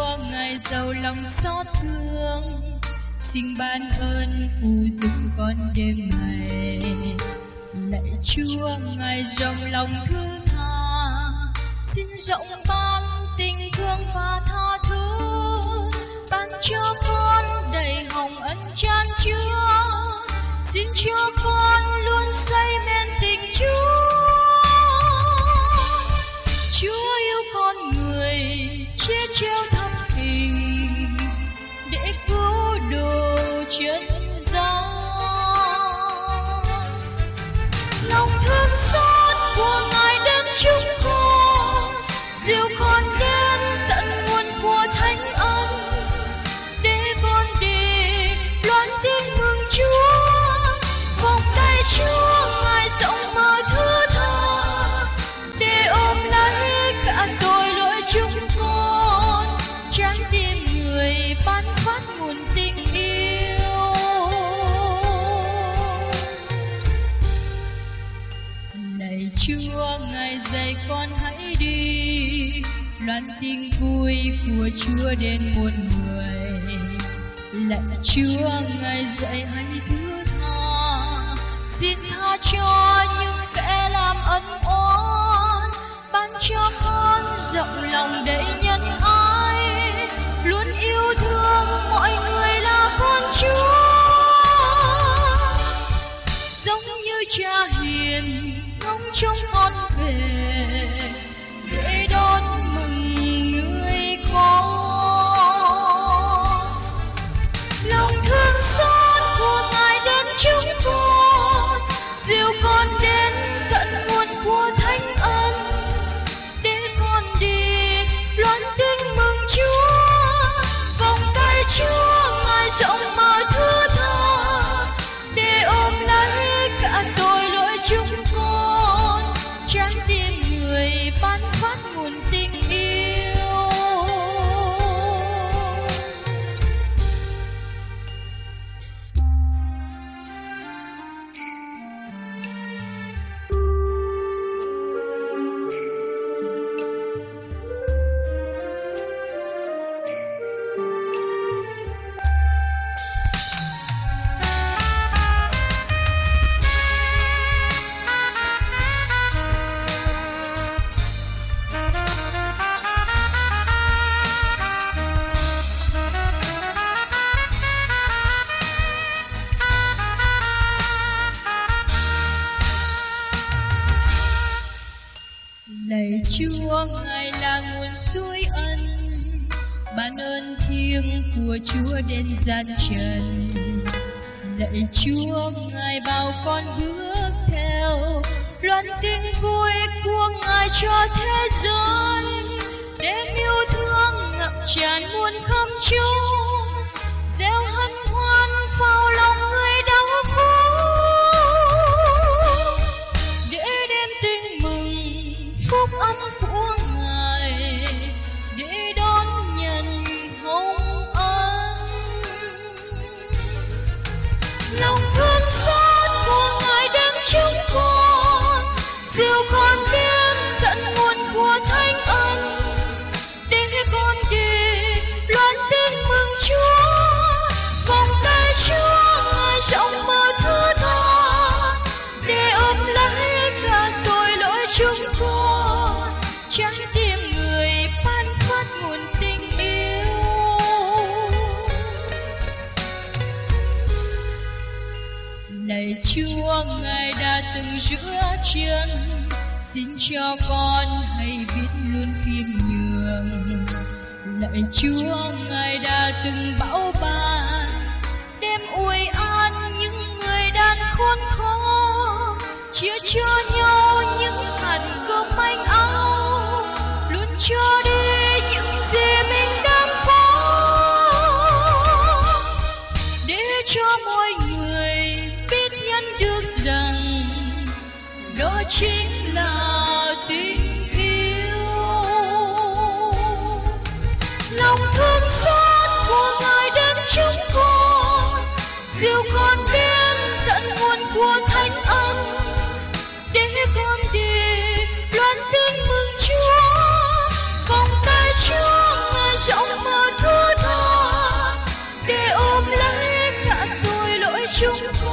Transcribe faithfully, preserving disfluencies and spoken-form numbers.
Chúa ngài giàu lòng xót thương, xin ban ơn phù giúp con đêm ngày. Lạy Chúa ngài rộng lòng thứ tha, xin rộng ban tình thương và tha thứ, ban cho con đầy hồng ân chan chứa. Xin cho con luôn say men tình Chúa. Chúa yêu con người, chết treo thập hình để cứu độ chân gian. Lòng thương xót của ngài đến chúng con, dìu con đến tận nguồn của thánh ân, để con đi loan tin mừng Chúa. Vòng tay Chúa ngài rộng mở thứ tha, để ôm lấy cả tội lỗi chúng con, trái tim người ban phát nguồn tình yêu. Lạy Chúa ngài dạy con hãy đi, loan tin vui của Chúa đến muôn người. Lạy Chúa ngài dạy hãy thứ tha, xin tha cho những kẻ làm ân oán, ban cho con rộng lòng đầy nhân ái, luôn yêu thương mọi người là con Chúa. Giống như cha hiền ngóng trông con về, để đón mừng người con. Lòng thương xót của ngài đến chúng con, dìu con đến tận nguồn của thánh ân, để con đi loan tin mừng Chúa. Vòng tay Chúa ngài rộng mở thứ tha, để ôm lấy cả tội lỗi chúng con, trái tim người ban phát nguồn tình yêu. Lạy Chúa ngài là nguồn suối ân, ban ơn thiêng của Chúa đến gian trần. Lạy Chúa ngài bảo con bước theo, loan tin vui của ngài cho thế giới, đem yêu thương ngập tràn muôn khắp chúng, gieo hân hoan vào lòng người đau khổ, để đem tin mừng phúc âm của ngài, để đón nhận hồng ân. Lòng thương xót của ngài đến chúng con, dìu con đến tận nguồn của thánh ân, để con đi loan tin mừng Chúa. Vòng tay Chúa ngài rộng mở thứ tha, để ôm lấy cả tội lỗi chúng con, trái tim người ban phát nguồn tình yêu. Lạy Chúa ngài đã từng rửa chân, xin cho con hãy biết luôn khiêm nhường. Lạy Chúa ngài đã từng bảo ban, đem ủi an những người đang khốn khó, chia cho nhau những hạt cơm manh áo, luôn cho đi những gì mình đang có, để cho mọi người biết nhận được rằng đó chính là tình yêu. Lòng thương xót của ngài đến chúng con, dìu con đến tận nguồn của thánh ân, để con đi loan tin mừng Chúa. Vòng tay Chúa ngài rộng mở chúng con.